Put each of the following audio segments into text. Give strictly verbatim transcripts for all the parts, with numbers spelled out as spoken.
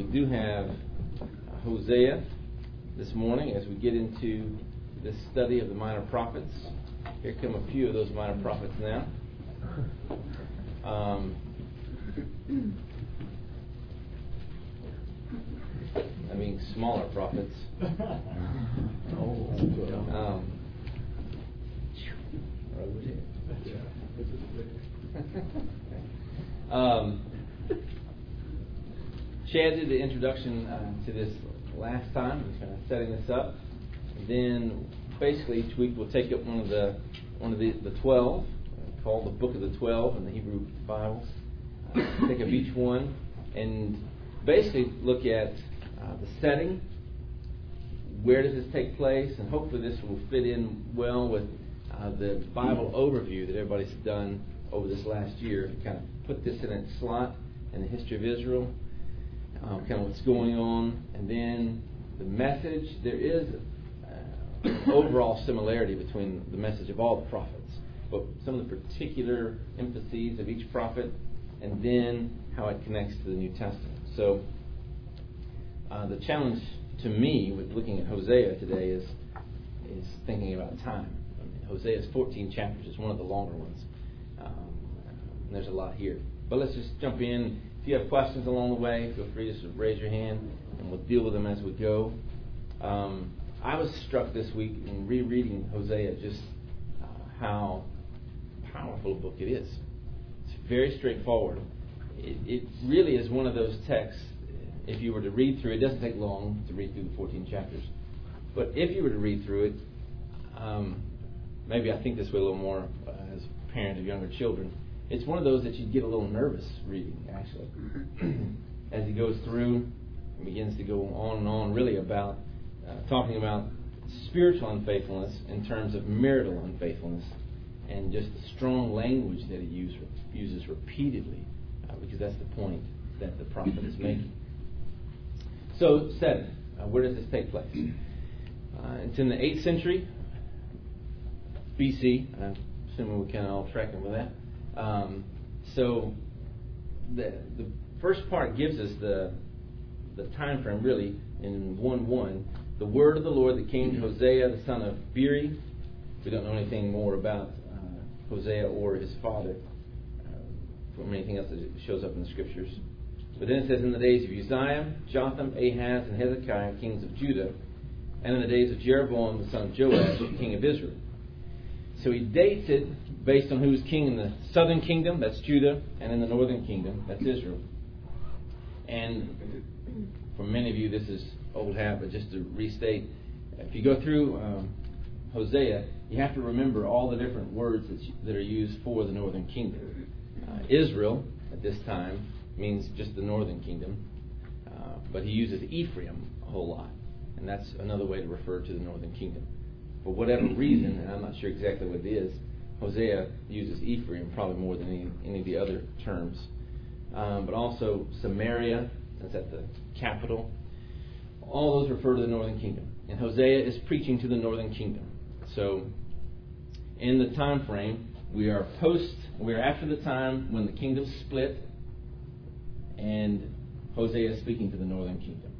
do have Hosea this morning as we get into this study of the minor prophets. Here come a few of those minor prophets now. Um, I mean, smaller prophets. Um, um, Chad did the introduction uh, to this last time. He's kind of setting this up. And then, basically, each week we'll take up one of the one of the, the twelve, uh, called the Book of the Twelve in the Hebrew Bibles. Uh, take up each one and basically look at uh, the setting. Where does this take place? And hopefully this will fit in well with uh, the Bible overview that everybody's done over this last year. Kind of put this in its slot in the history of Israel. Um, kind of what's going on, and then the message. There is uh, overall similarity between the message of all the prophets, but some of the particular emphases of each prophet, and then how it connects to the New Testament. So uh, the challenge to me with looking at Hosea today is is thinking about time. I mean, Hosea's fourteen chapters is one of the longer ones. Um, and there's a lot here, but let's just jump in. If you have questions along the way, feel free to raise your hand, and we'll deal with them as we go. Um, I was struck this week in rereading Hosea just uh, how powerful a book it is. It's very straightforward. It, it really is one of those texts, if you were to read through it, it doesn't take long to read through the fourteen chapters, but if you were to read through it, um, maybe I think this way a little more uh, as a parent of younger children, it's one of those that you get a little nervous reading, actually. As he goes through and begins to go on and on, really about uh, talking about spiritual unfaithfulness in terms of marital unfaithfulness, and just the strong language that he use, uses repeatedly, uh, because that's the point that the prophet is making. So, setting. Uh, where does this take place? Uh, it's in the eighth century B C. I'm assuming we're kind of all tracking with that. Um, so the the first part gives us the the time frame really in one one. The word of the Lord that came to Hosea the son of Beeri. We don't know anything more about uh, Hosea or his father uh, from anything else that shows up in the scriptures. But then it says, in the days of Uzziah, Jotham, Ahaz, and Hezekiah, kings of Judah, and in the days of Jeroboam the son of Joash, king of Israel. So he dates it based on who was king in the southern kingdom, that's Judah, and in the northern kingdom, that's Israel. And for many of you, this is old hat, but just to restate, if you go through um, Hosea, you have to remember all the different words that, you, that are used for the northern kingdom. Uh, Israel, at this time, means just the northern kingdom, uh, but he uses Ephraim a whole lot, and that's another way to refer to the northern kingdom. For whatever reason, and I'm not sure exactly what it is, Hosea uses Ephraim probably more than any, any of the other terms. Um, but also Samaria, that's at the capital. All those refer to the northern kingdom. And Hosea is preaching to the northern kingdom. So in the time frame, we are post, we are after the time when the kingdom split, and Hosea is speaking to the northern kingdom.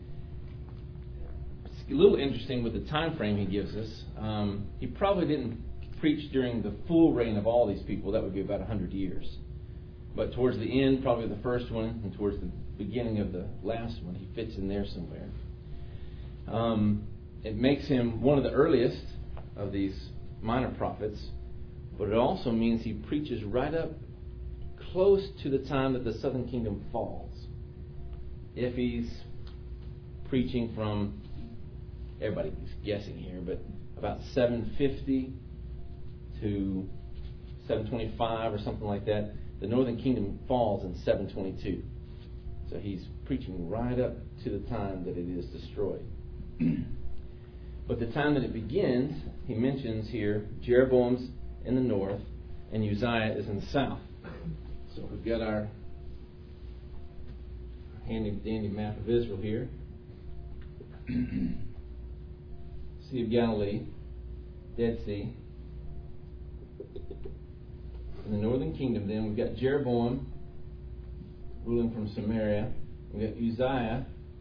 A little interesting with the time frame he gives us. Um, he probably didn't preach during the full reign of all these people. That would be about one hundred years. But towards the end, probably the first one, and towards the beginning of the last one, he fits in there somewhere. Um, it makes him one of the earliest of these minor prophets, but it also means he preaches right up close to the time that the southern kingdom falls. If he's preaching from, everybody's guessing here, but about seven fifty to seven twenty-five or something like that, the northern kingdom falls in seven twenty-two. So he's preaching right up to the time that it is destroyed. But the time that it begins, he mentions here, Jeroboam's in the north and Uzziah is in the south. So we've got our handy dandy map of Israel here. Sea of Galilee, Dead Sea. In the northern kingdom then, we've got Jeroboam ruling from Samaria. We got Uzziah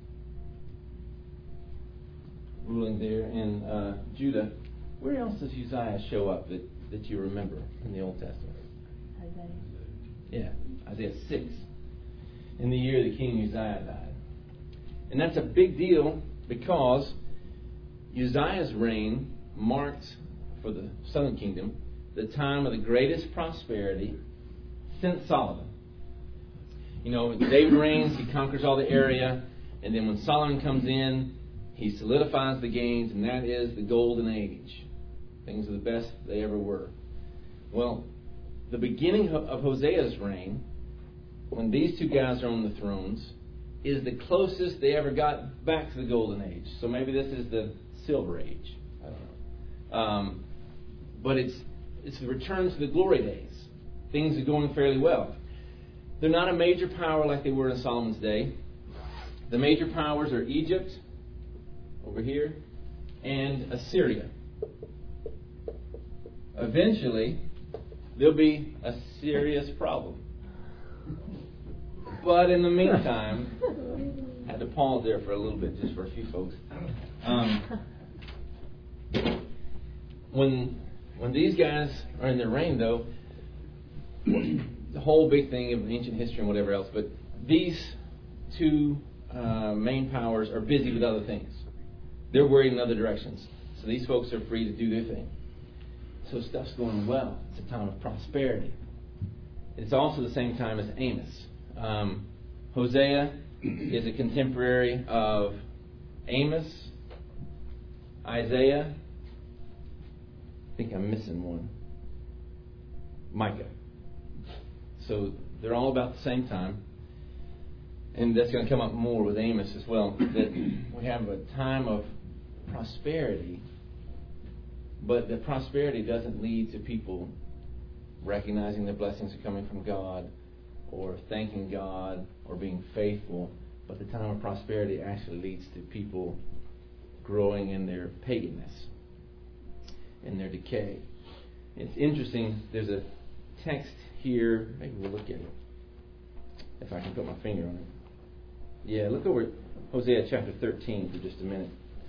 ruling there in uh, Judah. Where else does Uzziah show up that, that you remember in the Old Testament? Isaiah. Yeah, Isaiah six. In the year the king Uzziah died. And that's a big deal because Uzziah's reign marked, for the southern kingdom, the time of the greatest prosperity since Solomon. You know, David reigns, he conquers all the area, and then when Solomon comes in, he solidifies the gains, and that is the golden age. Things are the best they ever were. Well, the beginning of Hosea's reign, when these two guys are on the thrones, is the closest they ever got back to the golden age. So maybe this is the silver age. I don't know. Um, but it's it's the return to the glory days. Things are going fairly well. They're not a major power like they were in Solomon's day. The major powers are Egypt, over here, and Assyria. Eventually, there'll be a serious problem. But in the meantime, I had to pause there for a little bit, just for a few folks. Um, when when these guys are in their reign, though, the whole big thing of ancient history and whatever else, but these two uh, main powers are busy with other things. They're worried in other directions. So these folks are free to do their thing. So stuff's going well. It's a time of prosperity. It's also the same time as Amos. Um, Hosea is a contemporary of Amos, Isaiah. I think I'm missing one. Micah. So they're all about the same time. And that's going to come up more with Amos as well. That we have a time of prosperity, but the prosperity doesn't lead to people recognizing their blessings are coming from God or thanking God or being faithful. But the time of prosperity actually leads to people growing in their paganness, in their decay. It's interesting, there's a text here, maybe we'll look at it, if I can put my finger on it. Yeah, look over at Hosea chapter thirteen for just a minute.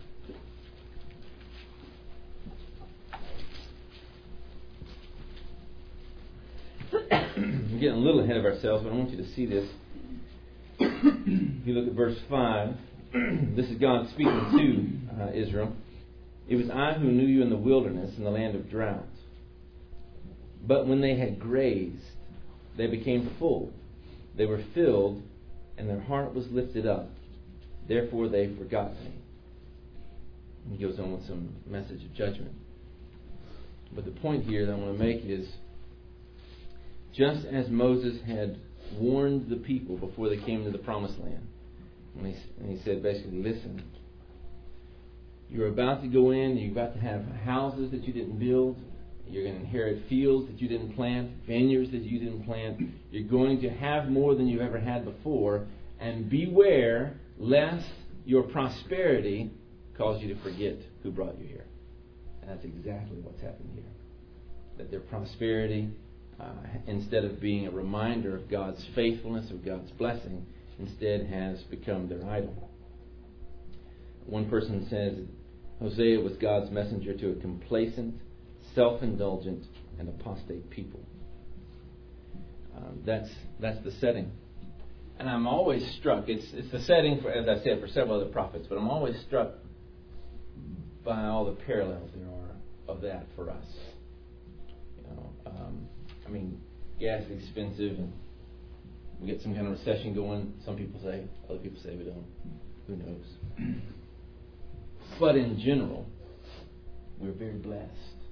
I'm getting a little ahead of ourselves, but I want you to see this. If you look at verse five, this is God speaking to uh, Israel. It was I who knew you in the wilderness, in the land of drought. But when they had grazed, they became full. They were filled, and their heart was lifted up. Therefore they forgot me. He goes on with some message of judgment. But the point here that I want to make is, just as Moses had warned the people before they came to the promised land, and he, and he said basically, listen, you're about to go in, you're about to have houses that you didn't build, you're going to inherit fields that you didn't plant, vineyards that you didn't plant, you're going to have more than you've ever had before, and beware lest your prosperity cause you to forget who brought you here. And that's exactly what's happened here. That their prosperity, uh, instead of being a reminder of God's faithfulness, of God's blessing, instead has become their idol. One person says Hosea was God's messenger to a complacent, self-indulgent, and apostate people. Um, that's that's the setting. And I'm always struck, it's it's the setting, for, as I said, for several other prophets, but I'm always struck by all the parallels there are of that for us. You know, um, I mean, gas is expensive, and we get some kind of recession going. Some people say, other people say we don't. Who knows? But in general, we're very blessed.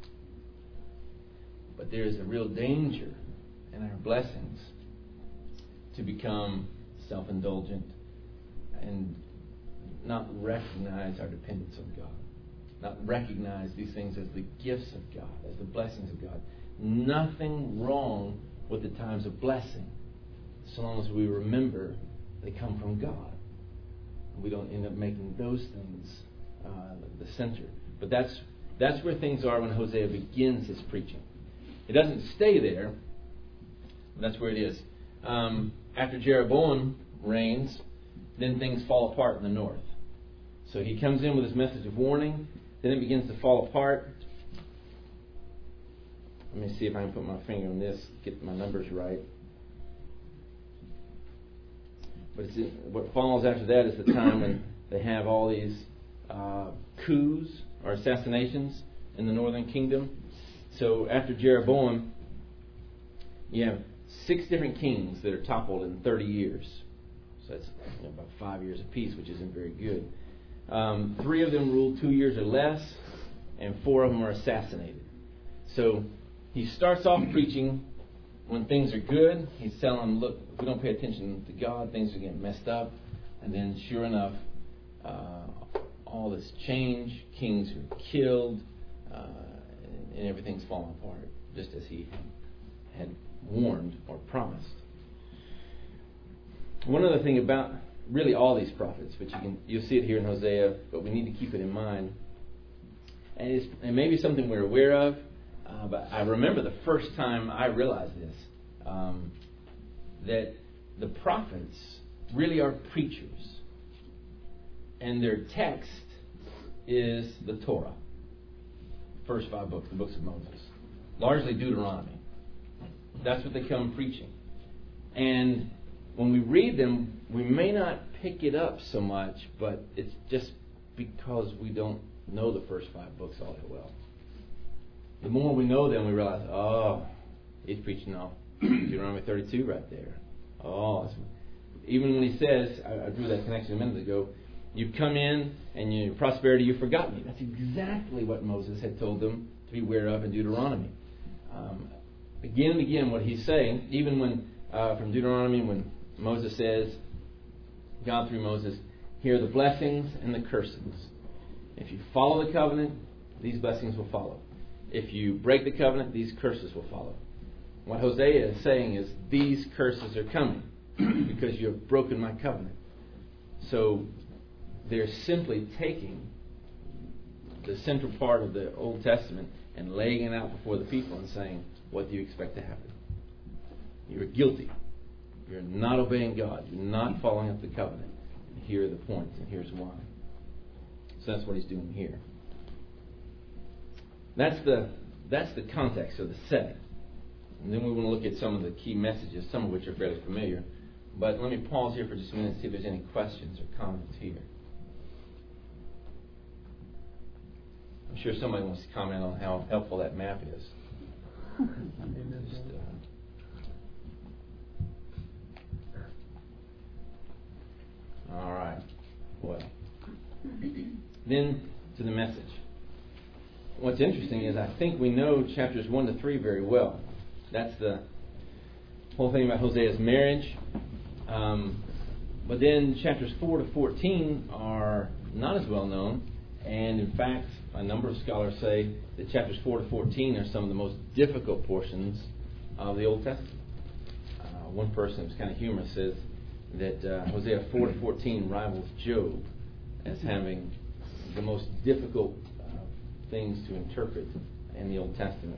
But there is a real danger in our blessings to become self-indulgent and not recognize our dependence on God. Not recognize these things as the gifts of God, as the blessings of God. Nothing wrong with the times of blessing, so long as we remember they come from God. We don't end up making those things uh, the center. But that's that's where things are when Hosea begins his preaching. It doesn't stay there, but that's where it is. Um, after Jeroboam reigns, then things fall apart in the north. So he comes in with his message of warning, then it begins to fall apart. Let me see if I can put my finger on this, get my numbers right. But it's in, what follows after that is the time when they have all these uh, coups or assassinations in the northern kingdom. So after Jeroboam, you have six different kings that are toppled in thirty years. So that's, you know, about five years apiece, which isn't very good. Um, three of them ruled two years or less, and four of them are assassinated. So he starts off preaching when things are good. He's telling them, look, if we don't pay attention to God, things are getting messed up. And then sure enough, uh, all this change, kings who are killed, uh, and, and everything's falling apart, just as he had warned or promised. One other thing about really all these prophets, but you can you'll see it here in Hosea, but we need to keep it in mind. And it's and maybe something we're aware of, uh, but I remember the first time I realized this, um, that the prophets really are preachers, and their text is the Torah, first five books, the books of Moses, largely Deuteronomy. That's what they come preaching. And when we read them, we may not pick it up so much, but it's just because we don't know the first five books all that well. The more we know them, we realize, oh, he's preaching on Deuteronomy thirty-two right there. Oh, it's, even when he says, I, I drew that connection a minute ago, you've come in and your prosperity, you've forgotten me. That's exactly what Moses had told them to be aware of in Deuteronomy. Um, again and again, what he's saying, even when uh, from Deuteronomy, when Moses says, God through Moses, here are the blessings and the curses. If you follow the covenant, these blessings will follow. If you break the covenant, these curses will follow. What Hosea is saying is, these curses are coming because you have broken my covenant. So they're simply taking the central part of the Old Testament and laying it out before the people and saying, what do you expect to happen? You're guilty. You're not obeying God. You're not following up the covenant. And here are the points, and here's why. So that's what he's doing here. That's the that's the context or the setting. And then we want to look at some of the key messages, some of which are fairly familiar. But let me pause here for just a minute and see if there's any questions or comments here. I'm sure somebody wants to comment on how helpful that map is. Just, uh, all right. Well, then to the message. What's interesting is I think we know chapters one to three very well. That's the whole thing about Hosea's marriage. Um, but then chapters four to fourteen are not as well known. And in fact, a number of scholars say that chapters four to fourteen are some of the most difficult portions of the Old Testament. Uh, one person who's kind of humorous says that uh, Hosea four to fourteen rivals Job as having the most difficult uh, things to interpret in the Old Testament.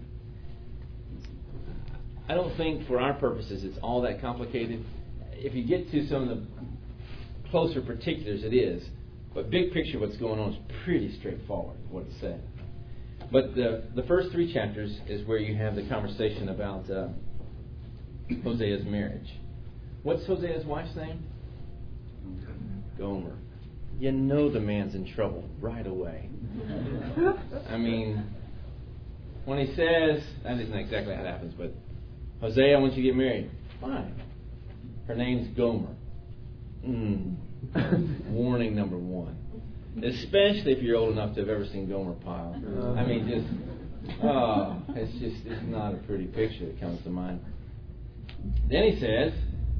I don't think for our purposes it's all that complicated. If you get to some of the closer particulars, it is. But big picture, what's going on is pretty straightforward, what it's saying. But the the first three chapters is where you have the conversation about uh, Hosea's marriage. What's Hosea's wife's name? Gomer. You know the man's in trouble right away. I mean, when he says, that isn't exactly how it happens, but Hosea, I want you to get married. Fine. Her name's Gomer. Mm. Warning number one. Especially if you're old enough to have ever seen Gomer Pyle. I mean, just, oh, it's just, it's not a pretty picture that comes to mind. Then he says,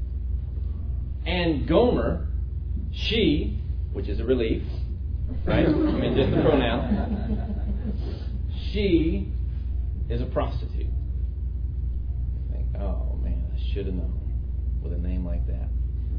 and Gomer, she, which is a relief, right? I mean, just the pronoun. She is a prostitute. I think, oh man, I should have known with a name like that.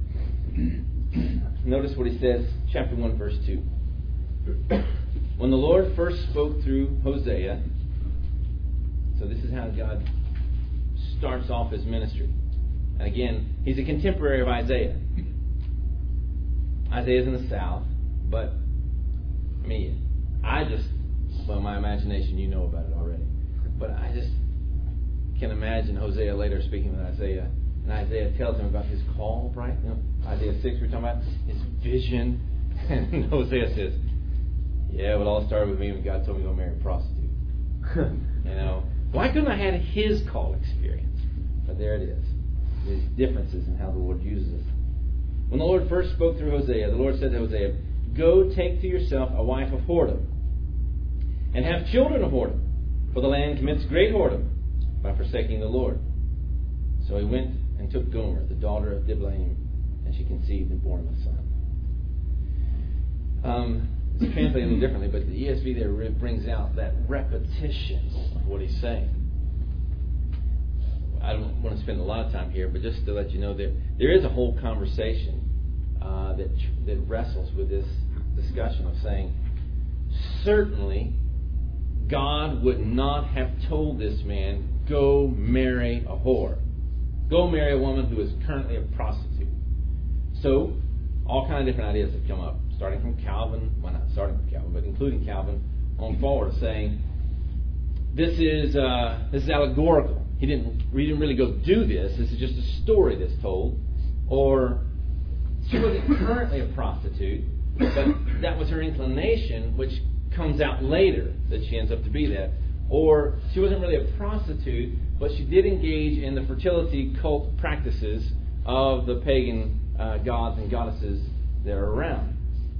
Notice what he says, chapter one, verse two. When the Lord first spoke through Hosea, so this is how God starts off his ministry. And again, he's a contemporary of Isaiah. Isaiah's in the south, but I mean, I just, well, my imagination, you know about it already, but I just can imagine Hosea later speaking with Isaiah, and Isaiah tells him about his call, right? You know, Isaiah six, we're talking about his vision, and Hosea says, yeah, well, it all started with me when God told me to go marry a prostitute. You know, why couldn't I have had his call experience? But there it is. There's differences in how the Lord uses us. When the Lord first spoke through Hosea, the Lord said to Hosea, go take to yourself a wife of whoredom, and have children of whoredom, for the land commits great whoredom by forsaking the Lord. So he went and took Gomer, the daughter of Diblaim, and she conceived and bore him a son. Um, it's translated a little differently, but the E S V there brings out that repetition of what he's saying. I don't want to spend a lot of time here, but just to let you know that there is a whole conversation uh, that that wrestles with this discussion of saying, certainly God would not have told this man, go marry a whore. Go marry a woman who is currently a prostitute. So, all kinds of different ideas have come up, starting from Calvin, well not starting from Calvin, but including Calvin on forward, saying, this is uh, this is allegorical. He didn't, he didn't really go do this. This is just a story that's told. Or, she wasn't currently a prostitute, but that was her inclination, which comes out later that she ends up to be that. Or, she wasn't really a prostitute, but she did engage in the fertility cult practices of the pagan uh, gods and goddesses that are around.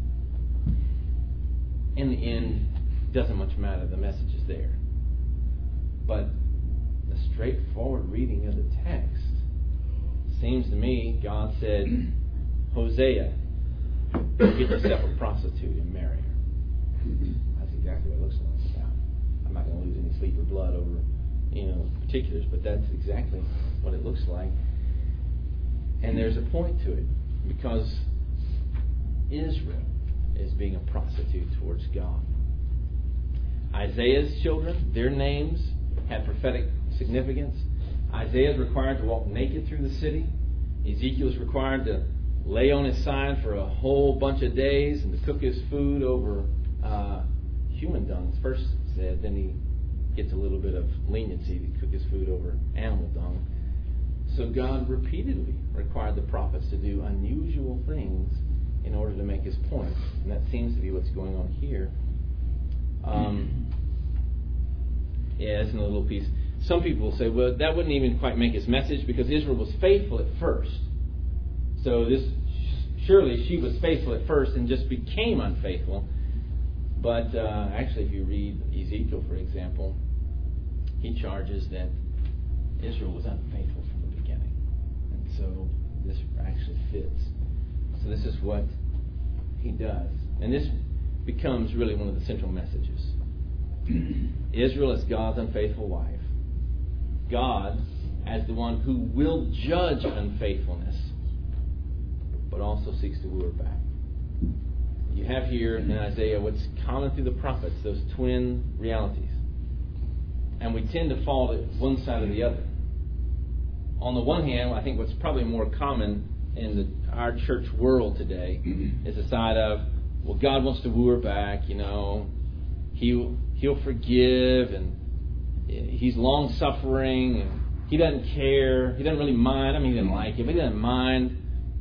In the end, it doesn't much matter. The message is there. But the straightforward reading of the text seems to me God said, Hosea, get yourself a prostitute and marry her. That's exactly what it looks like. Now, I'm not going to lose any sleep or blood over, you know, particulars, but that's exactly what it looks like. And there's a point to it, because Israel is being a prostitute towards God. Isaiah's children, their names had prophetic significance. Isaiah is required to walk naked through the city. Ezekiel is required to lay on his side for a whole bunch of days and to cook his food over uh, human dung, first said. Then he gets a little bit of leniency to cook his food over animal dung. So God repeatedly required the prophets to do unusual things in order to make his point. And that seems to be what's going on here. Um, yeah, it's another little piece. Some people say, well, that wouldn't even quite make his message, because Israel was faithful at first. So this surely she was faithful at first and just became unfaithful. But uh, actually, if you read Ezekiel, for example, he charges that Israel was unfaithful from the beginning. And so this actually fits. So this is what he does. And this becomes really one of the central messages. Israel as God's unfaithful wife. God as the one who will judge unfaithfulness, but also seeks to woo her back. You have here in Isaiah what's common through the prophets, those twin realities. And we tend to fall to one side or the other. On the one hand, I think what's probably more common in the, our church world today is the side of, well, God wants to woo her back, you know. He'll, he'll forgive, and he's long-suffering, and he doesn't care. He doesn't really mind. I mean, he doesn't like it, but he doesn't mind.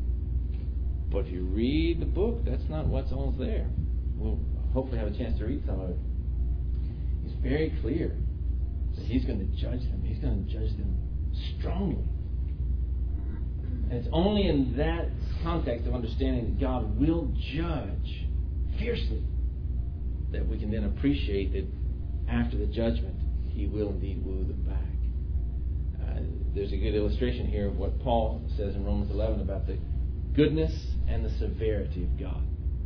But if you read the book, that's not what's all there. We'll hopefully have a chance to read some of it. He's very clear that he's going to judge them. He's going to judge them strongly. And it's only in that context of understanding that God will judge fiercely that we can then appreciate that after the judgment, he will indeed woo them back. Uh, there's a good illustration here of what Paul says in Romans eleven about the goodness and the severity of God.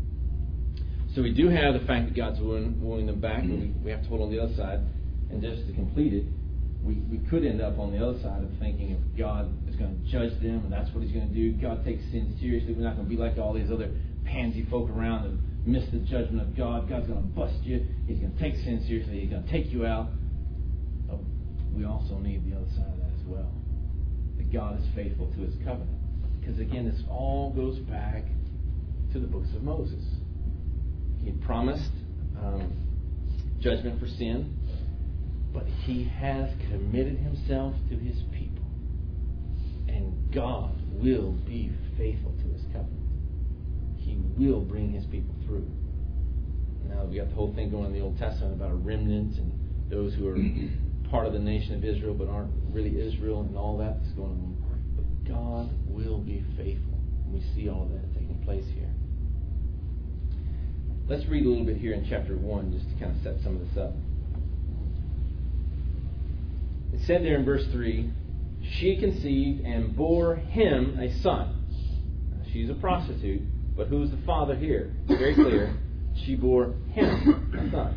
So we do have the fact that God's wooing, wooing them back, but we, we have to hold on the other side. And just to complete it, we, we could end up on the other side of thinking if God is going to judge them and that's what he's going to do, God takes sin seriously. We're not going to be like all these other pansy folk around and miss the judgment of God. God's going to bust you. He's going to take sin seriously. He's going to take you out. But we also need the other side of that as well. That God is faithful to his covenant. Because again, this all goes back to the books of Moses. He had promised um, judgment for sin, but he has committed himself to his people. And God will be faithful to his covenant. He will bring his people through. Now we got the whole thing going in the Old Testament about a remnant and those who are part of the nation of Israel but aren't really Israel and all that that's going on. But God will be faithful. And we see all of that taking place here. Let's read a little bit here in chapter one just to kind of set some of this up. It said there in verse three, she conceived and bore him a son. Now, she's a prostitute, but who's the father here? Very clear. She bore him a son.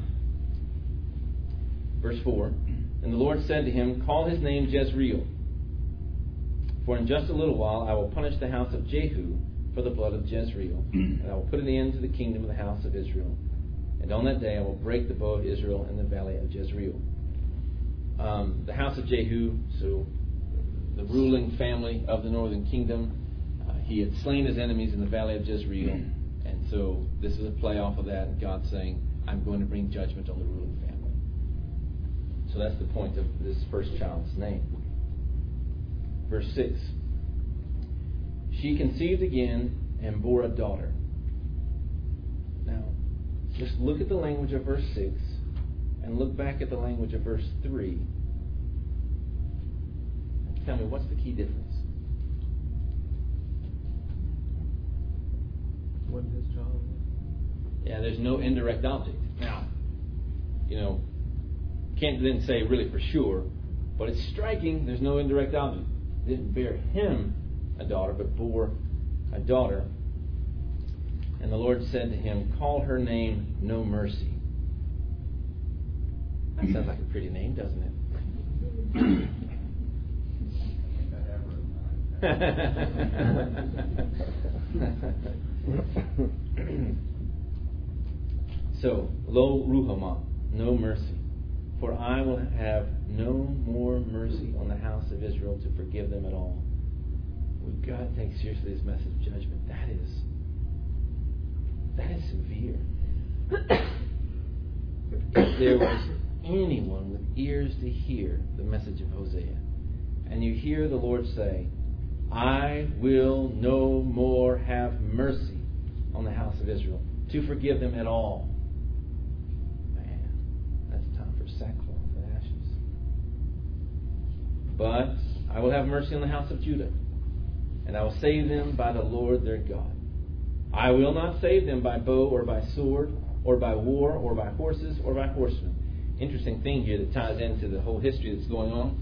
Verse four, and the Lord said to him, call his name Jezreel, for in just a little while I will punish the house of Jehu for the blood of Jezreel, and I will put an end to the kingdom of the house of Israel. And on that day I will break the bow of Israel in the valley of Jezreel. Um, the house of Jehu, so the ruling family of the northern kingdom, uh, he had slain his enemies in the valley of Jezreel, and so this is a play off of that. God saying, I'm going to bring judgment on the ruling family. So that's the point of this first child's name. Verse six. She conceived again and bore a daughter. Now, just look at the language of verse six and look back at the language of verse three. And tell me, what's the key difference? Wasn't his child? Yeah, there's no indirect object. Now, you know, can't then say really for sure, but it's striking. There's no indirect object. Didn't bear him a daughter, but bore a daughter. And the Lord said to him, call her name No Mercy. That sounds like a pretty name, doesn't it? So, Lo Ruhamah, no mercy. For I will have no more mercy on the house of Israel to forgive them at all. We've got to take seriously this message of judgment. That is, that is severe. If there was anyone with ears to hear the message of Hosea, and you hear the Lord say, I will no more have mercy on the house of Israel to forgive them at all. Man, that's time for sackcloth and ashes. But I will have mercy on the house of Judah, and I will save them by the Lord their God. I will not save them by bow or by sword or by war or by horses or by horsemen. Interesting thing here that ties into the whole history that's going on.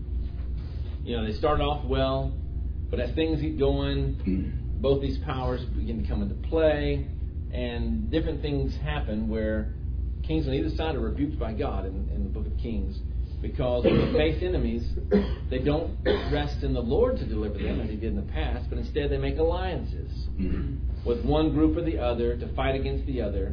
You know, they start off well, but as things get going, both these powers begin to come into play, and different things happen where kings on either side are rebuked by God in, in the book of Kings, because when they face enemies, they don't rest in the Lord to deliver them as he did in the past, but instead they make alliances with one group or the other to fight against the other.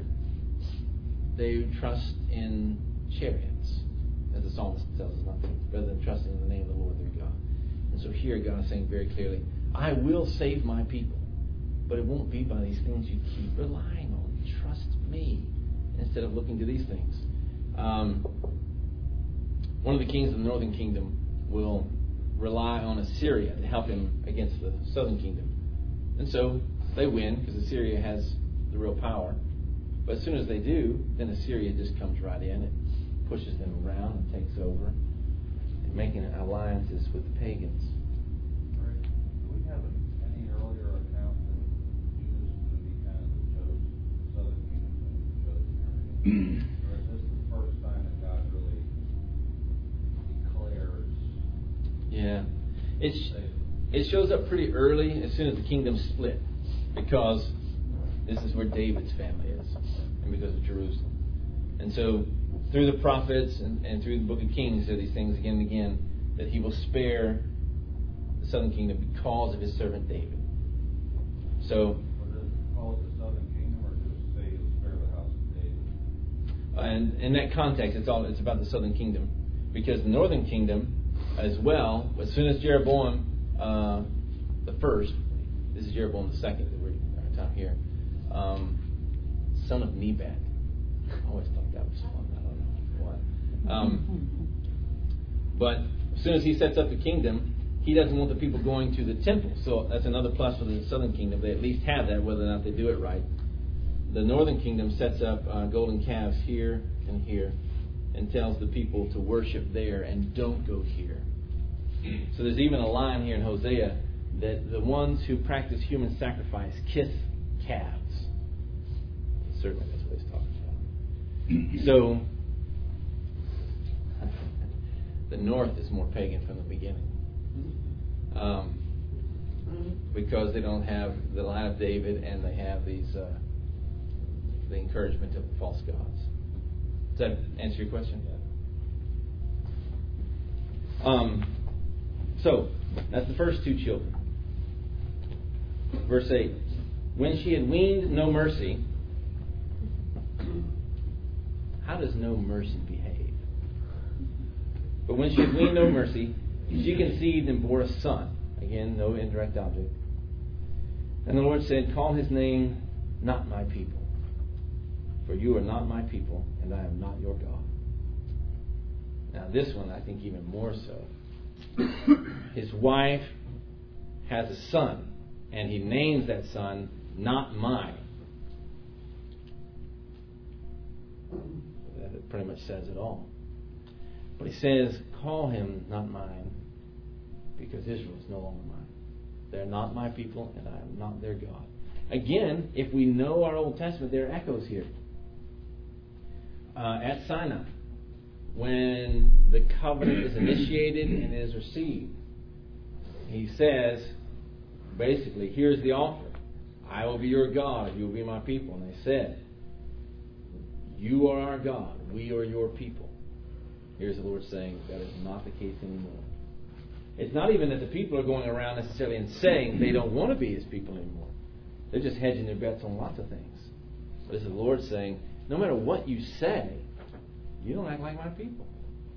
They trust in chariots, as the psalmist tells us not to, rather than trusting in the name of the Lord their God. And so here God is saying very clearly, I will save my people, but it won't be by these things you keep relying on. Trust me instead of looking to these things. Um, one of the kings of the northern kingdom will rely on Assyria to help him against the southern kingdom. And so they win because Assyria has the real power. But as soon as they do, then Assyria just comes right in. It pushes them around and takes over, and making alliances with the pagans. Right. Do we have any earlier account that Judah is going to be kind of the chosen, southern kingdom being the chosen area? Or is this the first time that God really declares? Yeah. It's, it shows up pretty early, as soon as the kingdom split, because this is where David's family is, and because of Jerusalem. And so, through the prophets and, and through the book of Kings, there are these things again and again, that he will spare the southern kingdom because of his servant David. So, Or does it call it the southern kingdom, or just say he'll spare the house of David? and in that context, it's all it's about the southern kingdom, because the northern kingdom, as well, as soon as Jeroboam uh, the first, this is Jeroboam the second that we're our time here. um, son of Nebat. I always thought that was fun. I don't know why. Um, but as soon as he sets up the kingdom, he doesn't want the people going to the temple. So that's another plus for the southern kingdom. They at least have that, whether or not they do it right. The northern kingdom sets up uh, golden calves here and here and tells the people to worship there and don't go here. So there's even a line here in Hosea that the ones who practice human sacrifice kiss calves. Certainly that's what he's talking about. So the north is more pagan from the beginning. Um, because they don't have the line of David and they have these uh, the encouragement of false gods. Does that answer your question? Um, so that's the first two children. Verse eight. When she had weaned no mercy. How does no mercy behave? But when she had weaned no mercy, she conceived and bore a son. Again, no indirect object. And the Lord said, call his name not my people. For you are not my people, and I am not your God. Now this one, I think even more so. His wife has a son, and he names that son not mine. That pretty much says it all. But he says, call him not mine, because Israel is no longer mine. They're not my people, and I am not their God. Again, if we know our Old Testament, there are echoes here. Uh, at Sinai, when the covenant is initiated and is received, he says, basically, here's the offer. I will be your God, you will be my people. And they said, you are our God, we are your people. Here's the Lord saying, that is not the case anymore. It's not even that the people are going around necessarily and saying they don't want to be his people anymore. They're just hedging their bets on lots of things. But it's the Lord saying, no matter what you say, you don't act like my people.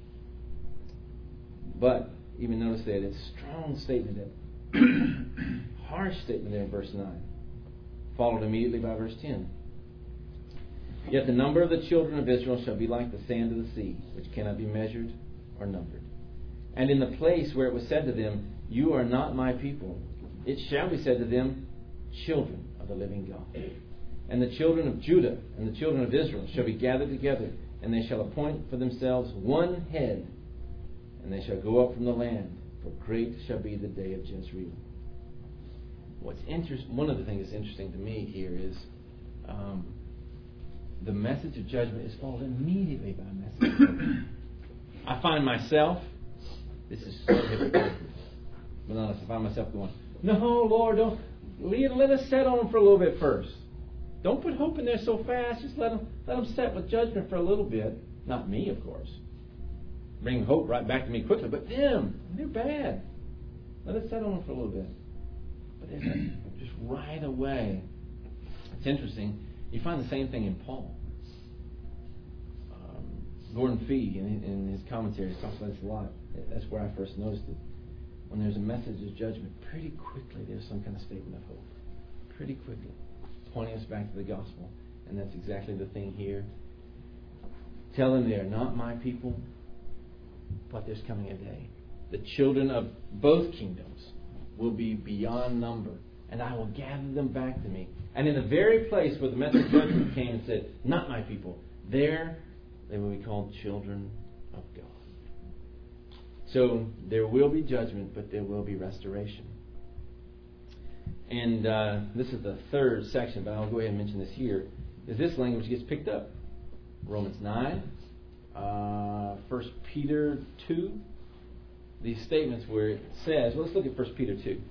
But even notice that it's a strong statement there. Harsh statement there in verse nine. Followed immediately by verse ten. Yet the number of the children of Israel shall be like the sand of the sea, which cannot be measured or numbered. And in the place where it was said to them, you are not my people, it shall be said to them, children of the living God. And the children of Judah and the children of Israel shall be gathered together, and they shall appoint for themselves one head, and they shall go up from the land, for great shall be the day of Jezreel. What's interest, one of the things that's interesting to me here is um, the message of judgment is followed immediately by a message of judgment. I find myself, this is so hypocritical, but honest, I find myself going, no, Lord, don't let, let us set on them for a little bit first. Don't put hope in there so fast. Just let them, let them set with judgment for a little bit. Not me, of course. Bring hope right back to me quickly. But them, they're bad. Let us set on them for a little bit. But there's a, just right away. It's interesting. You find the same thing in Paul. Um, Gordon Fee, in, in his commentaries, talks about this a lot. That's where I first noticed it. When there's a message of judgment, pretty quickly there's some kind of statement of hope. Pretty quickly. Pointing us back to the gospel. And that's exactly the thing here. Tell them they are not my people, but there's coming a day. The children of both kingdoms will be beyond number, and I will gather them back to me. And in the very place where the message of judgment came and said, not my people, there they will be called children of God. So there will be judgment, but there will be restoration. And uh, this is the third section, but I'll go ahead and mention this here, is this language gets picked up. Romans nine, uh, First Peter two, these statements where it says, well, let's look at First Peter two.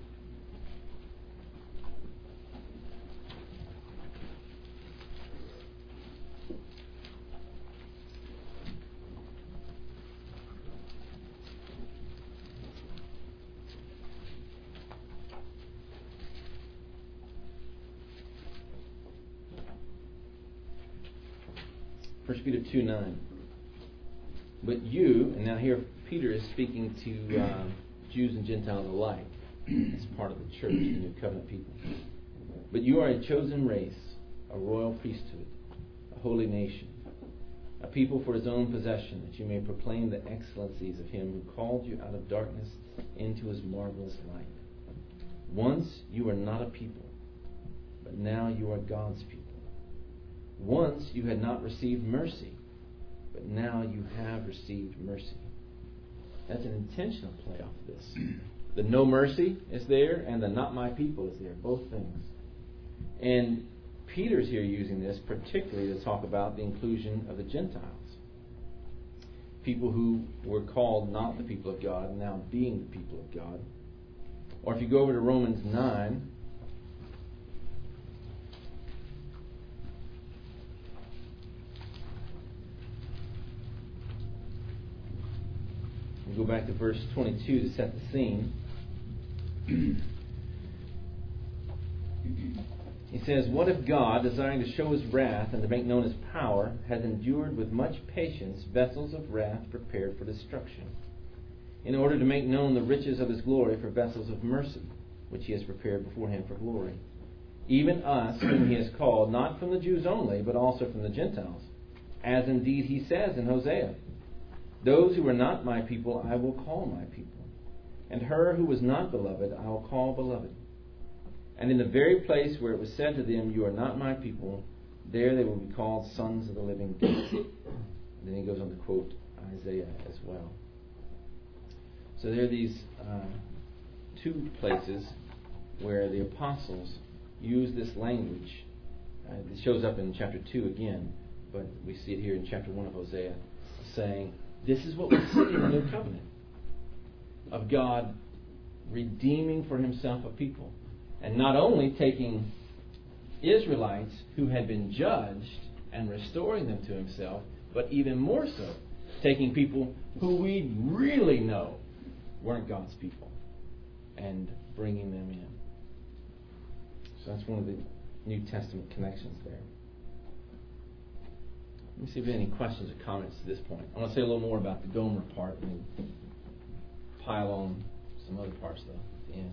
First Peter two nine. But you, and now here Peter is speaking to uh, Jews and Gentiles alike as part of the church, the new covenant people. But you are a chosen race, a royal priesthood, a holy nation, a people for his own possession, that you may proclaim the excellencies of him who called you out of darkness into his marvelous light. Once you were not a people, but now you are God's people. Once you had not received mercy, but now you have received mercy. That's an intentional play off of this. The no mercy is there, and the not my people is there. Both things. And Peter's here using this particularly to talk about the inclusion of the Gentiles. People who were called not the people of God, now being the people of God. Or if you go over to Romans nine, we'll go back to verse twenty-two to set the scene. He says, "What if God, desiring to show his wrath and to make known his power, has endured with much patience vessels of wrath prepared for destruction, in order to make known the riches of his glory for vessels of mercy, which he has prepared beforehand for glory? Even us, whom he has called, not from the Jews only, but also from the Gentiles. As indeed he says in Hosea, those who were not my people I will call my people, and her who was not beloved I will call beloved. And in the very place where it was said to them, you are not my people, there they will be called sons of the living God." And then he goes on to quote Isaiah as well. So there are these uh, two places where the apostles use this language. Uh, it shows up in chapter two again, but we see it here in chapter one of Hosea, saying, this is what we see in the new covenant of God redeeming for himself a people. And not only taking Israelites who had been judged and restoring them to himself, but even more so, taking people who we really know weren't God's people and bringing them in. So that's one of the New Testament connections there. Let me see if there are any questions or comments to this point. I want to say a little more about the Gomer part and then pile on some other parts, though, at the end.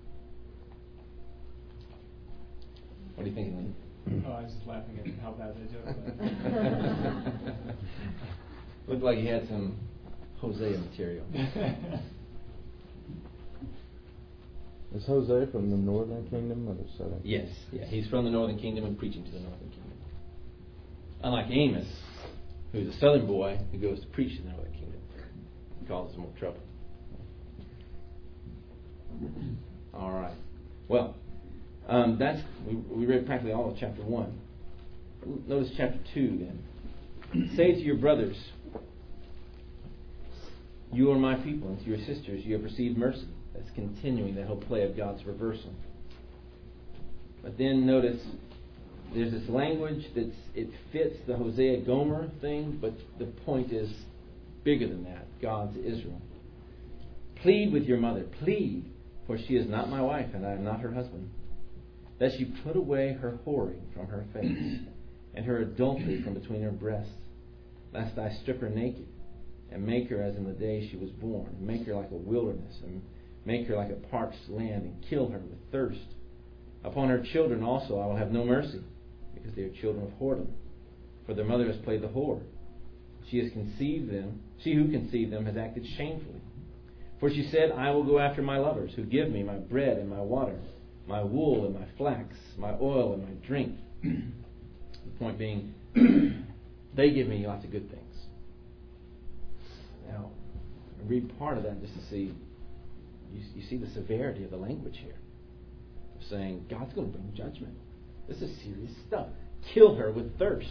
What are you thinking, Lee? Oh, I was just laughing at how bad they joke. Looked like he had some Hosea material. Is Hosea from the northern kingdom or the southern? Yes, yeah, he's from the northern kingdom and preaching to the northern kingdom. Unlike Amos, who's a southern boy who goes to preach to the northern kingdom, he causes more trouble. All right. Well, um, that's we, we read practically all of chapter one. Notice chapter two then. Say to your brothers, you are my people, and to your sisters you have received mercy. That's continuing that whole play of God's reversal. But then notice there's this language that's it fits the Hosea Gomer thing, but the point is bigger than that. God's Israel. Plead with your mother, plead, for she is not my wife, and I am not her husband. That she put away her whoring from her face, and her adultery from between her breasts, lest I strip her naked, and make her as in the day she was born, and make her like a wilderness, and make her like a parched land, and kill her with thirst. Upon her children also I will have no mercy, because they are children of whoredom. For their mother has played the whore. She has conceived them. She who conceived them has acted shamefully. For she said, I will go after my lovers, who give me my bread and my water, my wool and my flax, my oil and my drink. The point being, they give me lots of good things. Now, read part of that just to see, you, you see the severity of the language here. Saying, God's going to bring judgment. This is serious stuff. Kill her with thirst.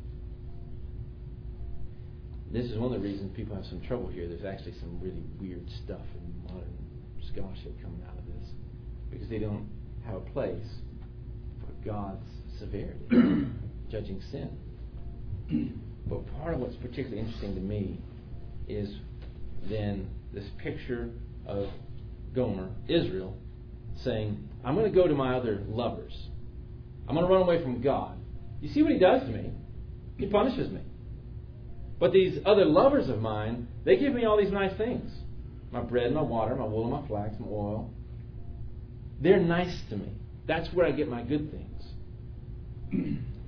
This is one of the reasons people have some trouble here. There's actually some really weird stuff in modern scholarship coming out of this. Because they don't have a place for God's severity, judging sin. But part of what's particularly interesting to me is then this picture of Gomer, Israel, saying, I'm going to go to my other lovers. I'm going to run away from God. You see what he does to me? He punishes me. But these other lovers of mine, they give me all these nice things. My bread, my water, my wool, my flax, my oil. They're nice to me. That's where I get my good things.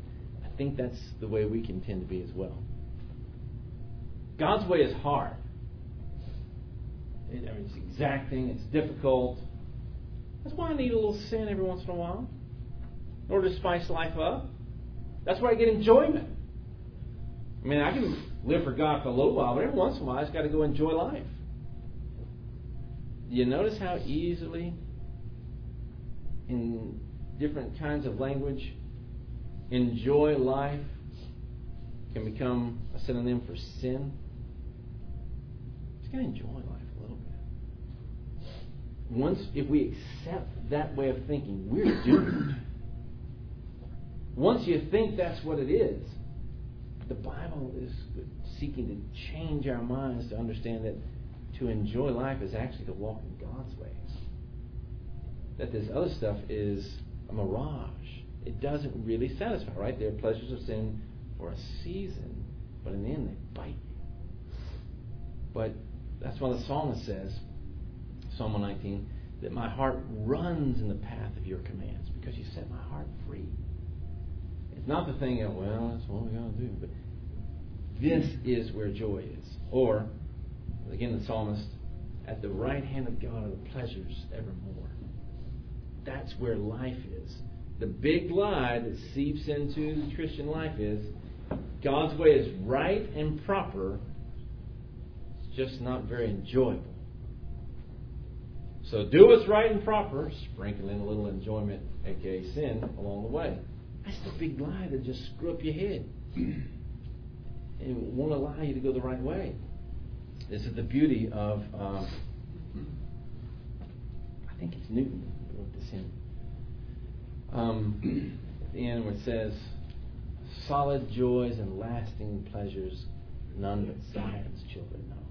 think that's the way we can tend to be as well. God's way is hard. It, I mean, it's exacting, it's difficult. That's why I need a little sin every once in a while, in order to spice life up. That's where I get enjoyment. I mean, I can live for God for a little while, but every once in a while I just got to go enjoy life. Do you notice how easily, in different kinds of language, enjoy life can become a synonym for sin? Just got to enjoy life a little bit. Once, if we accept that way of thinking, we're doomed. Once you think that's what it is, the Bible is seeking to change our minds to understand that to enjoy life is actually to walk in God's ways. That this other stuff is a mirage. It doesn't really satisfy, right? There are pleasures of sin for a season, but in the end they bite you. But that's why the psalmist says, Psalm one nineteen, that my heart runs in the path of your commands because you set my heart free. It's not the thing of, well, that's what we got to do. But this is where joy is. Or, again, the psalmist, at the right hand of God are the pleasures evermore. That's where life is. The big lie that seeps into the Christian life is God's way is right and proper. It's just not very enjoyable. So do what's right and proper, sprinkle in a little enjoyment, aka sin, along the way. That's the big lie that just screw up your head and won't allow you to go the right way. This is the beauty of, um, I think it's Newton who wrote this in. Um, at the end where it says, solid joys and lasting pleasures none but Zion's children know.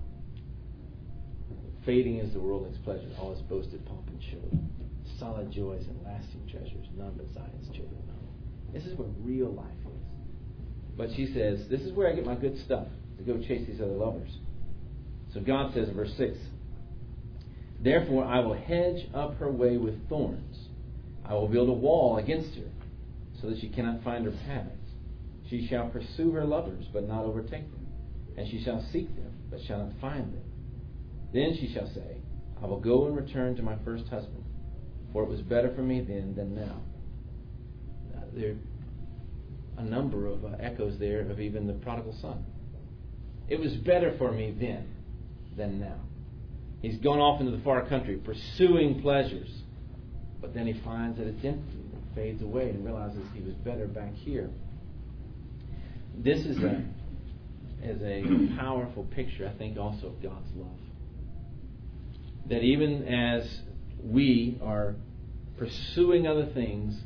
Fading is the worldling's pleasure, all its boasted pomp and show. Solid joys and lasting treasures none but Zion's children know. This is what real life is. But she says, this is where I get my good stuff, to go chase these other lovers. So God says in verse six, therefore I will hedge up her way with thorns. I will build a wall against her, so that she cannot find her paths. She shall pursue her lovers, but not overtake them. And she shall seek them, but shall not find them. Then she shall say, I will go and return to my first husband, for it was better for me then than now. Uh, there are a number of uh, echoes there of even the prodigal son. It was better for me then than now. He's gone off into the far country, pursuing pleasures. But then he finds that it's empty and fades away and realizes he was better back here. This is a, is a powerful picture, I think, also of God's love. That even as we are pursuing other things,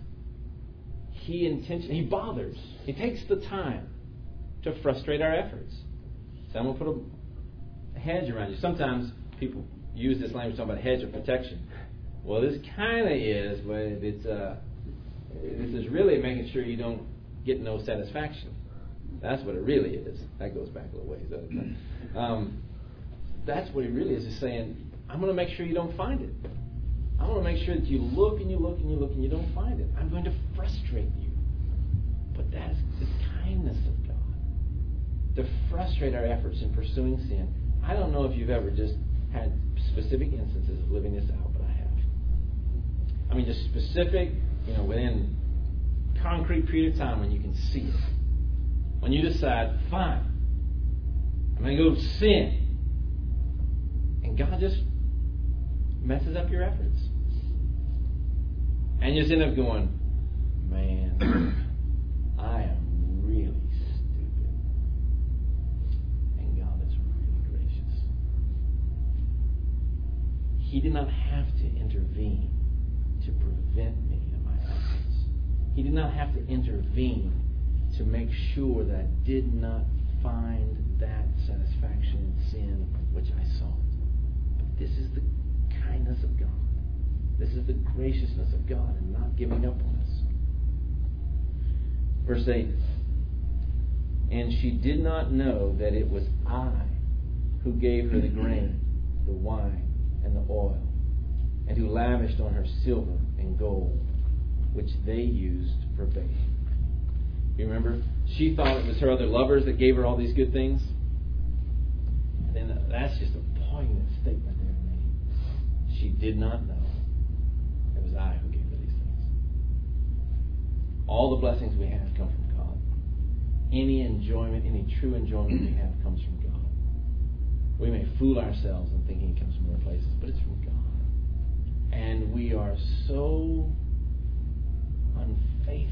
He intention He bothers. He takes the time to frustrate our efforts. So I'm going to put a hedge around you. Sometimes people use this language talking about hedge of protection. Well, this kind of is, but it's uh, this is really making sure you don't get no satisfaction. That's what it really is. That goes back a little ways, doesn't it? Um, that's what it really is. Is saying, I'm going to make sure you don't find it. I'm going to make sure that you look and you look and you look and you don't find it. I'm going to frustrate you. But that's the kindness of God, to frustrate our efforts in pursuing sin. I don't know if you've ever just had specific instances of living this out, but I have. I mean, just specific, you know, within a concrete period of time when you can see it. When you decide, fine, I'm going to go sin. And God just messes up your efforts. And you just end up going, man, I am really stupid. And God is really gracious. He did not have to intervene to prevent me in my actions. He did not have to intervene to make sure that I did not find that satisfaction in sin which I sought. But this is the kindness of God. This is the graciousness of God in not giving up on us. Verse eight. And she did not know that it was I who gave her the grain, the wine, and the oil, and who lavished on her silver and gold, which they used for bathing. You remember? She thought it was her other lovers that gave her all these good things. And then that's just a poignant statement there to me. She did not know it was I who gave her these things. All the blessings we have come from God. Any enjoyment, any true enjoyment we have comes from God. We may fool ourselves in thinking it comes from other places, but it's from God. And we are so unfaithful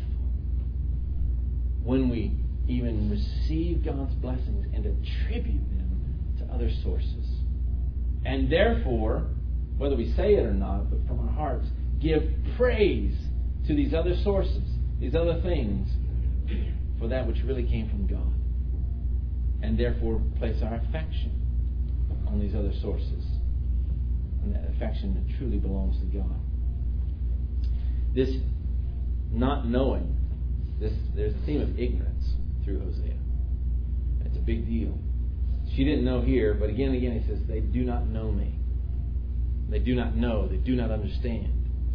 when we even receive God's blessings and attribute them to other sources. And therefore, whether we say it or not, but from our hearts, give praise to these other sources, these other things, for that which really came from God. And therefore place our affection on these other sources. And that affection that truly belongs to God. This not knowing, this there's a theme of ignorance through Hosea. It's a big deal. She didn't know here, but again and again he says, they do not know me. They do not know. They do not understand.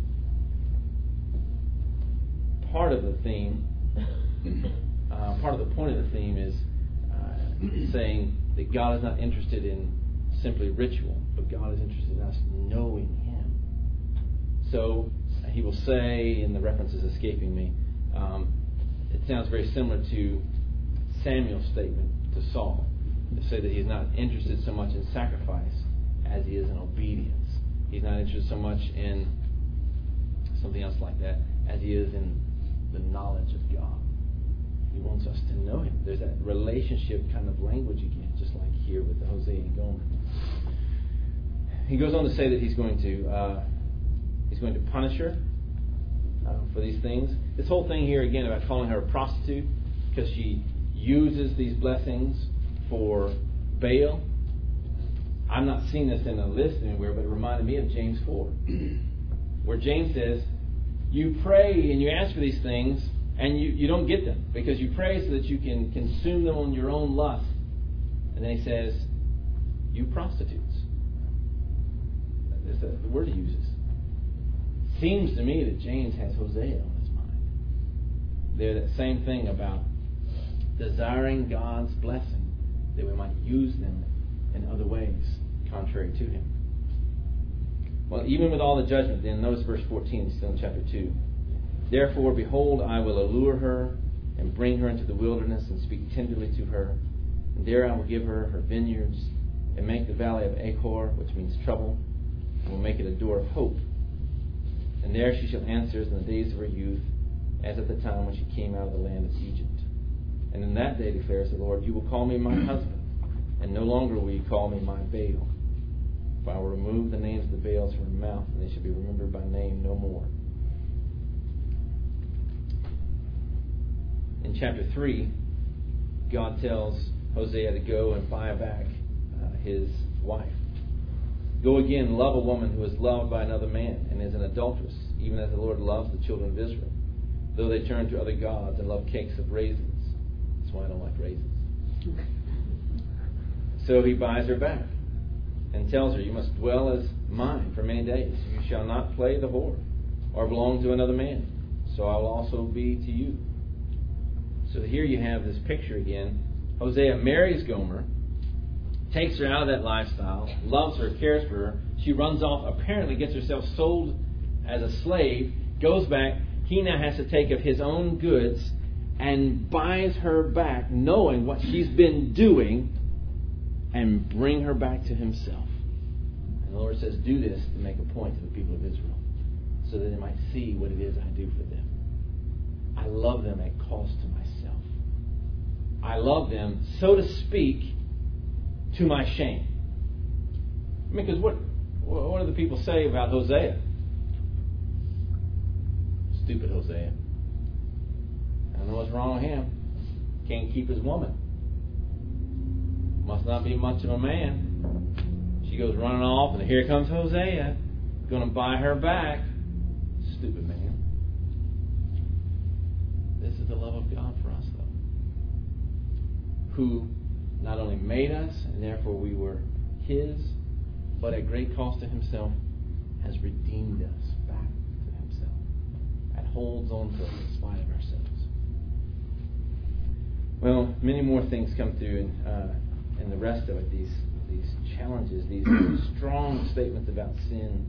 Part of the theme, uh, part of the point of the theme is uh, saying that God is not interested in simply ritual, but God is interested in us knowing Him. So he will say, and the reference is escaping me, um, it sounds very similar to Samuel's statement to Saul, to say that he's not interested so much in sacrifice as he is in obedience. He's not interested so much in something else like that as he is in the knowledge of God. He wants us to know Him. There's that relationship kind of language again, just like here with the Hosea and Gomer. He goes on to say that he's going to uh, he's going to punish her uh, for these things. This whole thing here again about calling her a prostitute because she uses these blessings for Baal. I'm not seeing this in a list anywhere, but it reminded me of James four, where James says, you pray and you ask for these things and you, you don't get them because you pray so that you can consume them on your own lust. And then he says, you prostitutes. That's the, the word he uses. Seems to me that James has Hosea on his mind. They're that same thing about desiring God's blessing that we might use them in other ways contrary to Him. Well, even with all the judgment, then notice verse fourteen, still in chapter two. Therefore, behold, I will allure her and bring her into the wilderness and speak tenderly to her. And there I will give her her vineyards and make the valley of Achor, which means trouble, and will make it a door of hope. And there she shall answer as in the days of her youth, as at the time when she came out of the land of Egypt. And in that day, declares the Lord, you will call me my husband, and no longer will you call me my Baal. For I will remove the names of the Baals from her mouth, and they shall be remembered by name no more. In chapter three, God tells Hosea to go and buy back uh, his wife. Go again, love a woman who is loved by another man and is an adulteress, even as the Lord loves the children of Israel, though they turn to other gods and love cakes of raisins. That's why I don't like raisins. So he buys her back and tells her, you must dwell as mine for many days. You shall not play the whore or belong to another man. So I will also be to you. So here you have this picture again. Hosea marries Gomer, takes her out of that lifestyle, loves her, cares for her. She runs off, apparently gets herself sold as a slave, goes back. He now has to take of his own goods and buys her back, knowing what she's been doing, and bring her back to himself. And the Lord says, do this to make a point to the people of Israel, so that they might see what it is I do for them. I love them at cost to myself. I love them, so to speak, to my shame. I mean, because what, what do the people say about Hosea? Stupid Hosea. I don't know what's wrong with him. Can't keep his woman. Must not be much of a man. She goes running off, and here comes Hosea, going to buy her back. Stupid man. This is the love of God for us, though, who not only made us, and therefore we were His, but at great cost to Himself, has redeemed us back to Himself and holds on to us in spite of ourselves. Well, many more things come through in, uh, in the rest of it. These these challenges, these strong statements about sin,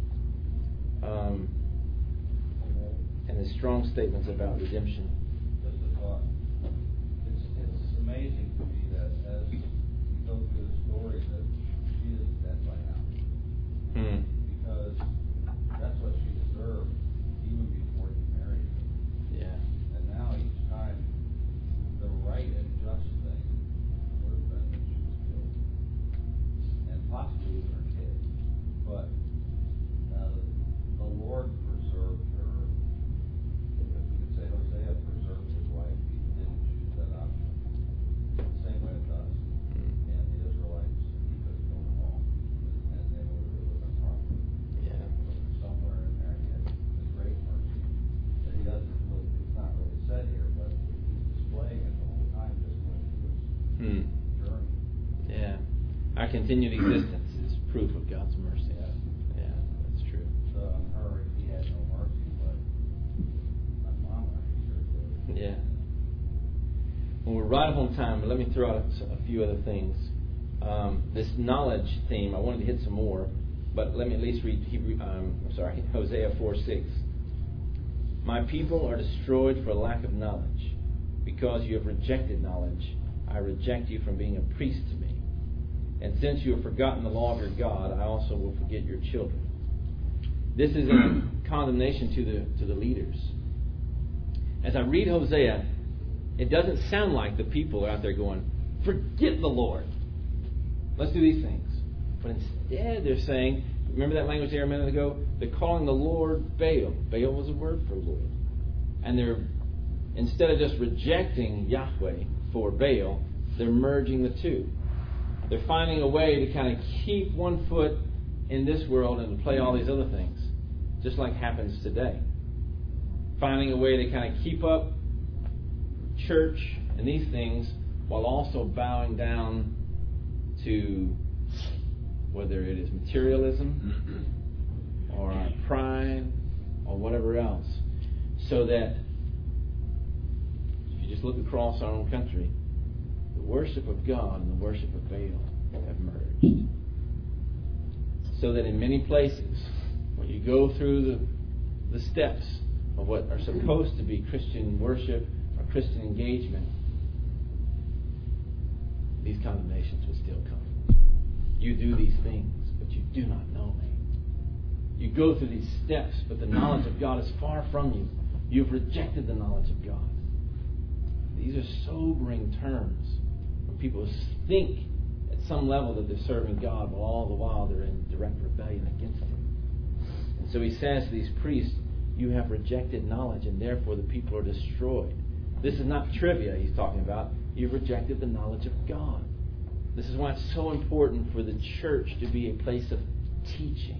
um, and the strong statements about redemption. Just a thought. It's it's amazing to me that as you go through the story that she is dead by now. Hmm. Because that's what she deserved even before he married her. Yeah. And now each time the right and just thing would have been that she was killed. And possibly even her kids. But uh, the Lord preserved her. If we could say Hosea preserved his wife, he didn't choose that option. Same way with us. And the Israelites, he could have killed them all. And they would have been proper. Yeah. Somewhere in there he had his great mercy. That he doesn't really, it's not really said here, but he's displaying it the whole time just going through his Hmm. journey. Yeah. Our continued existence is proof of God's mercy. Yeah. Yeah, that's true. So on her, he had no mercy, but on Mama, he sure did. Yeah. Well, we're right up on time, but let me throw out a, a few other things. Um, this knowledge theme, I wanted to hit some more, but let me at least read Hebrew. Um, I'm sorry, Hosea four six. My people are destroyed for lack of knowledge, because you have rejected knowledge. I reject you from being a priest to me. And since you have forgotten the law of your God, I also will forget your children. This is in condemnation to the to the leaders. As I read Hosea, it doesn't sound like the people are out there going, forget the Lord. Let's do these things. But instead they're saying, remember that language there a minute ago? They're calling the Lord Baal. Baal was a word for Lord. And they're, instead of just rejecting Yahweh for Baal, they're merging the two. They're finding a way to kind of keep one foot in this world and to play all these other things, just like happens today. Finding a way to kind of keep up church and these things while also bowing down to whether it is materialism or our pride or whatever else. So that if you just look across our own country, the worship of God and the worship of Baal have merged. So that in many places, when you go through the, the steps of what are supposed to be Christian worship or Christian engagement, these condemnations will still come. You do these things, but you do not know me. You go through these steps, but the knowledge of God is far from you. You've rejected the knowledge of God. These are sobering terms. People think at some level that they're serving God, but all the while they're in direct rebellion against Him. And so he says to these priests, you have rejected knowledge, and therefore the people are destroyed. This is not trivia he's talking about. You've rejected the knowledge of God. This is why it's so important for the church to be a place of teaching,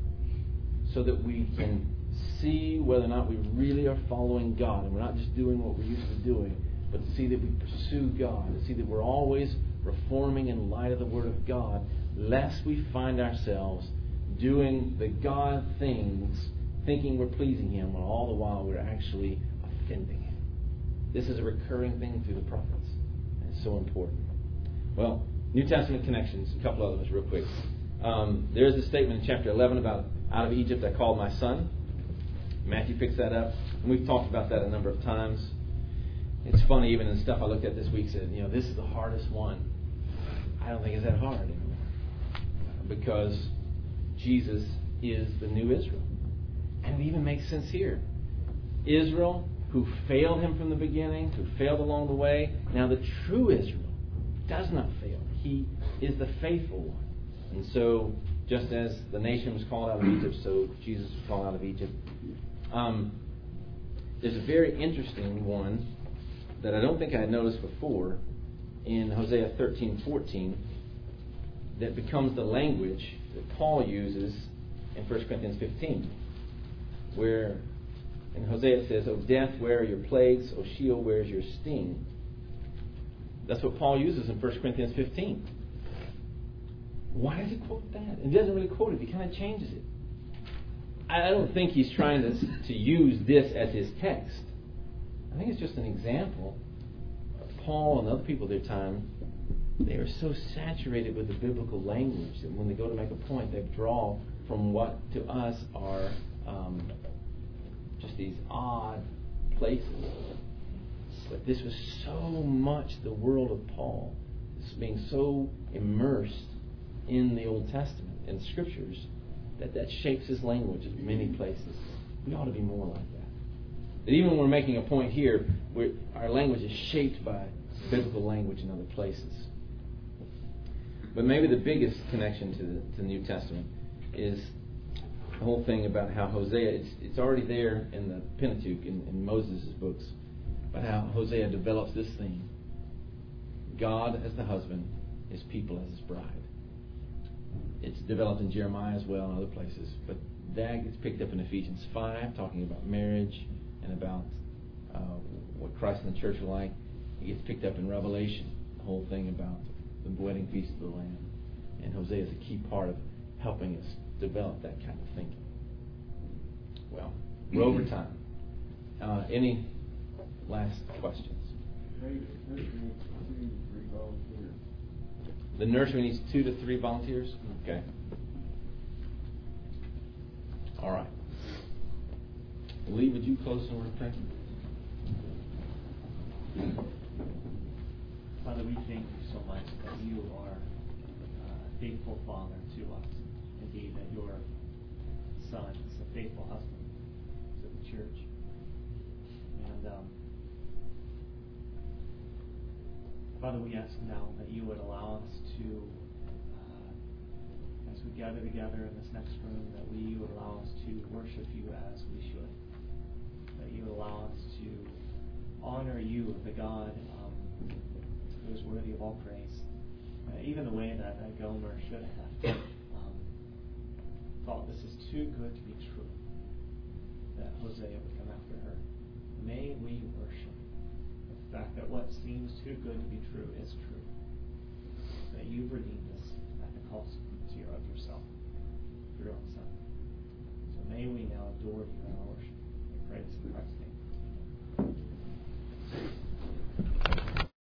so that we can see whether or not we really are following God, and we're not just doing what we're used to doing, but to see that we pursue God, to see that we're always reforming in light of the Word of God, lest we find ourselves doing the God things, thinking we're pleasing Him, while all the while we're actually offending Him. This is a recurring thing through the prophets, and it's so important. Well, New Testament connections, a couple of those real quick. Um, there's a statement in chapter eleven about out of Egypt I called my son. Matthew picks that up, and we've talked about that a number of times. It's funny, even in the stuff I looked at this week, said, you know, this is the hardest one. I don't think it's that hard anymore. Because Jesus is the new Israel. And it even makes sense here. Israel, who failed Him from the beginning, who failed along the way, now the true Israel does not fail. He is the faithful one. And so, just as the nation was called out of Egypt, so Jesus was called out of Egypt. Um, there's a very interesting one that I don't think I had noticed before in Hosea thirteen fourteen that becomes the language that Paul uses in First Corinthians fifteen, where in Hosea it says, O death, where are your plagues? O Sheol, where is your sting? That's what Paul uses in First Corinthians fifteen. Why does he quote that? And he doesn't really quote it. He kind of changes it. I don't think he's trying to, to use this as his text. I think it's just an example of Paul and other people of their time, they are so saturated with the biblical language that when they go to make a point, they draw from what to us are um, just these odd places. But this was so much the world of Paul, this being so immersed in the Old Testament and Scriptures, that that shapes his language in many places. We ought to be more like that. That even when we're making a point here, we're, our language is shaped by biblical language in other places. But maybe the biggest connection to the, to the New Testament is the whole thing about how Hosea, it's, it's already there in the Pentateuch, in, in Moses' books, but how Hosea develops this theme. God as the husband, his people as his bride. It's developed in Jeremiah as well and other places, but that gets picked up in Ephesians five, talking about marriage and about uh, what Christ and the church are like. It gets picked up in Revelation, the whole thing about the wedding feast of the Lamb. And Hosea is a key part of helping us develop that kind of thinking. Well, we're over time. Uh, any last questions? The nursery needs two to three volunteers? Okay. All right. Lee, would you close in word of prayer? Father, we thank you so much that you are a faithful Father to us. Indeed, that your Son is a faithful husband to the church. And um, Father, we ask now that you would allow us to, uh, as we gather together in this next room, that we would allow us to worship you as we should. That you would allow us to honor you, the God um, who is worthy of all praise. Uh, even the way that uh, Gomer should have um, thought this is too good to be true, that Hosea would come after her. May we worship the fact that what seems too good to be true is true. That you've redeemed us at the cost